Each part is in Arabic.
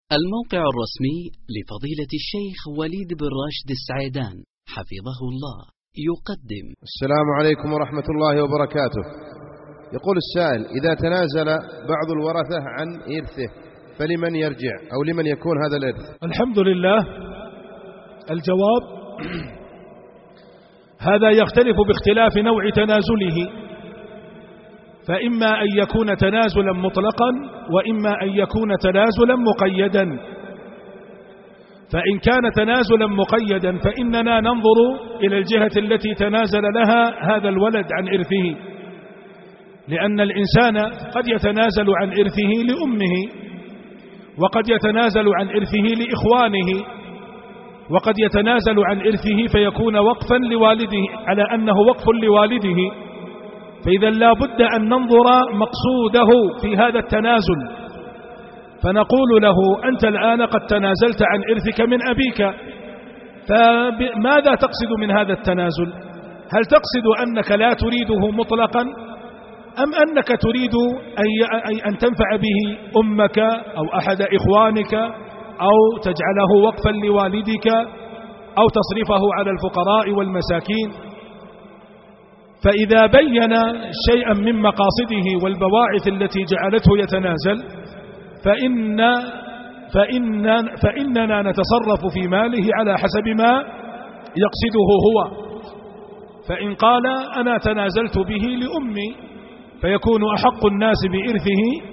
الموقع الرسمي لفضيلة الشيخ وليد بن راشد السعيدان حفظه الله يقدم. السلام عليكم ورحمة الله وبركاته. يقول السائل: إذا تنازل بعض الورثة عن إرثه فلمن يرجع أو لمن يكون هذا الإرث؟ الحمد لله. الجواب: هذا يختلف باختلاف نوع تنازله، فإما أن يكون تنازلا مطلقا وإما أن يكون تنازلا مقيدا. فإن كان تنازلا مقيدا فإننا ننظر إلى الجهة التي تنازل لها هذا الولد عن إرثه، لأن الإنسان قد يتنازل عن إرثه لأمه، وقد يتنازل عن إرثه لإخوانه، وقد يتنازل عن إرثه فيكون وقفا لوالده على أنه وقف لوالده. فإذا لا بد أن ننظر مقصوده في هذا التنازل، فنقول له: أنت الآن قد تنازلت عن إرثك من أبيك، فماذا تقصد من هذا التنازل؟ هل تقصد أنك لا تريده مطلقا، أم أنك تريد أن تنفع به أمك أو أحد إخوانك، أو تجعله وقفا لوالدك، أو تصرفه على الفقراء والمساكين؟ فإذا بين شيئا من مقاصده والبواعث التي جعلته يتنازل فإننا نتصرف في ماله على حسب ما يقصده هو. فإن قال: أنا تنازلت به لأمي، فيكون أحق الناس بإرثه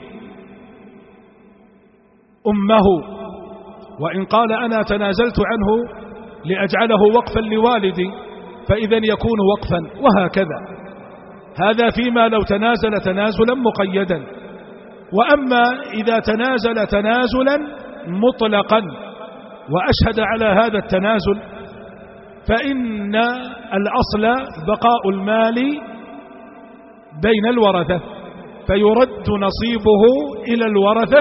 أمه. وإن قال: أنا تنازلت عنه لأجعله وقفا لوالدي، فإذا يكون وقفا، وهكذا. هذا فيما لو تنازل تنازلا مقيدا. وأما إذا تنازل تنازلا مطلقا وأشهد على هذا التنازل، فإن الأصل بقاء المال بين الورثة، فيرد نصيبه إلى الورثة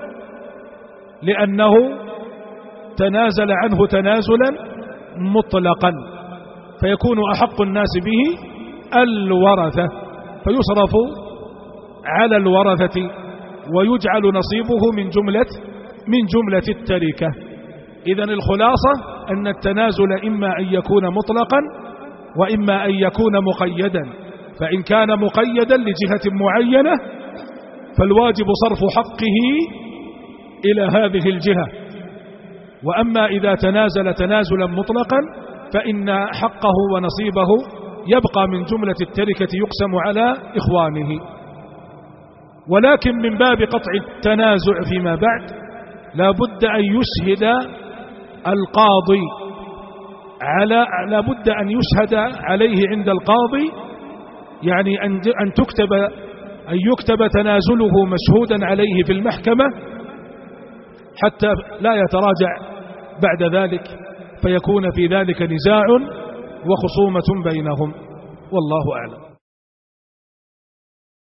لأنه تنازل عنه تنازلا مطلقا، فيكون أحق الناس به الورثة، فيصرف على الورثة ويجعل نصيبه من جملة التركة. إذن الخلاصة أن التنازل إما أن يكون مطلقا وإما أن يكون مقيدا. فإن كان مقيدا لجهة معينة فالواجب صرف حقه إلى هذه الجهة. وأما إذا تنازل تنازلا مطلقا فإن حقه ونصيبه يبقى من جملة التركة يقسم على إخوانه. ولكن من باب قطع التنازع فيما بعد لا بد أن يشهد القاضي لا بد أن يشهد عليه عند القاضي، يعني أن يكتب تنازله مشهودا عليه في المحكمة حتى لا يتراجع بعد ذلك، فيكون في ذلك نزاع وخصومة بينهم، والله أعلم.